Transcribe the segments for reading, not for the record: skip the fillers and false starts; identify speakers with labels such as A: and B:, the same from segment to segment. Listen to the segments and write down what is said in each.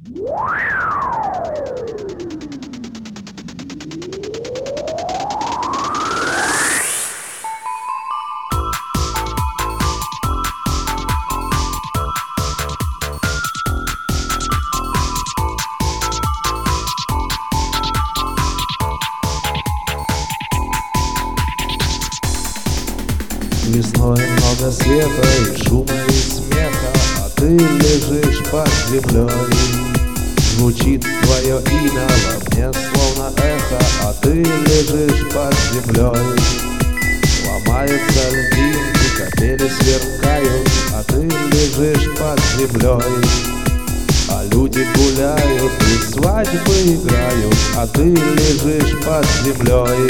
A: Весной много света и шума и смеха, а ты лежишь под землей. Звучит твое имя во мне словно эхо, а ты лежишь под землей. Ломаются льдинки, капели сверкают, а ты лежишь под землей. А люди гуляют и свадьбы играют, а ты лежишь под землей.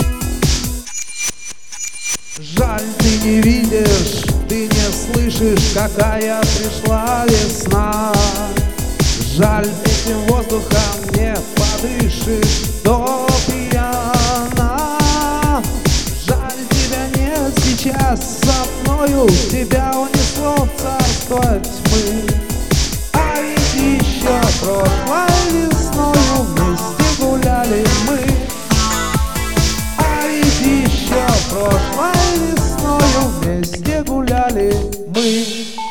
A: Жаль, ты не видишь, ты не слышишь, какая пришла весна. Жаль, этим воздухом не подышишь до пьяна. Жаль, тебя нет сейчас со мною, тебя унесло в царство тьмы. А ведь еще прошлой весною вместе гуляли мы. А ведь еще прошлой весною вместе гуляли мы.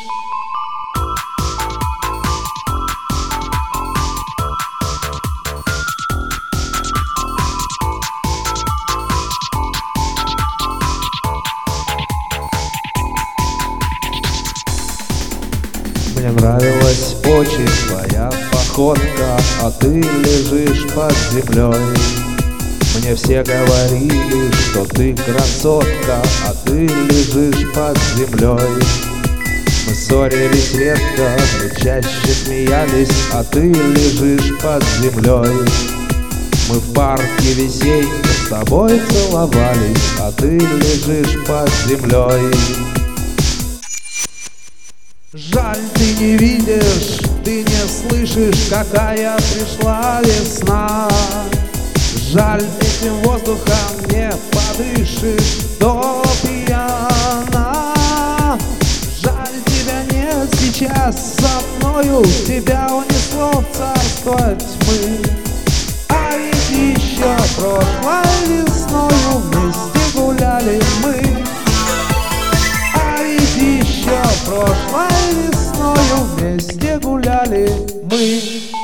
A: Мне нравилась очень твоя походка, а ты лежишь под землей. Мне все говорили, что ты красотка, а ты лежишь под землей. Мы ссорились редко, мы чаще смеялись, а ты лежишь под землей. Мы в парке весеннем с тобой целовались, а ты лежишь под землей. Жаль, ты не видишь, ты не слышишь, какая пришла весна. Жаль, этим воздухом не подышишь до пьяна. Жаль, тебя нет сейчас со мною, тебя унесло в царство тьмы. А ведь еще прошлой весною вместе гуляли мы. А ведь еще прошлой весною вместе гуляли мы.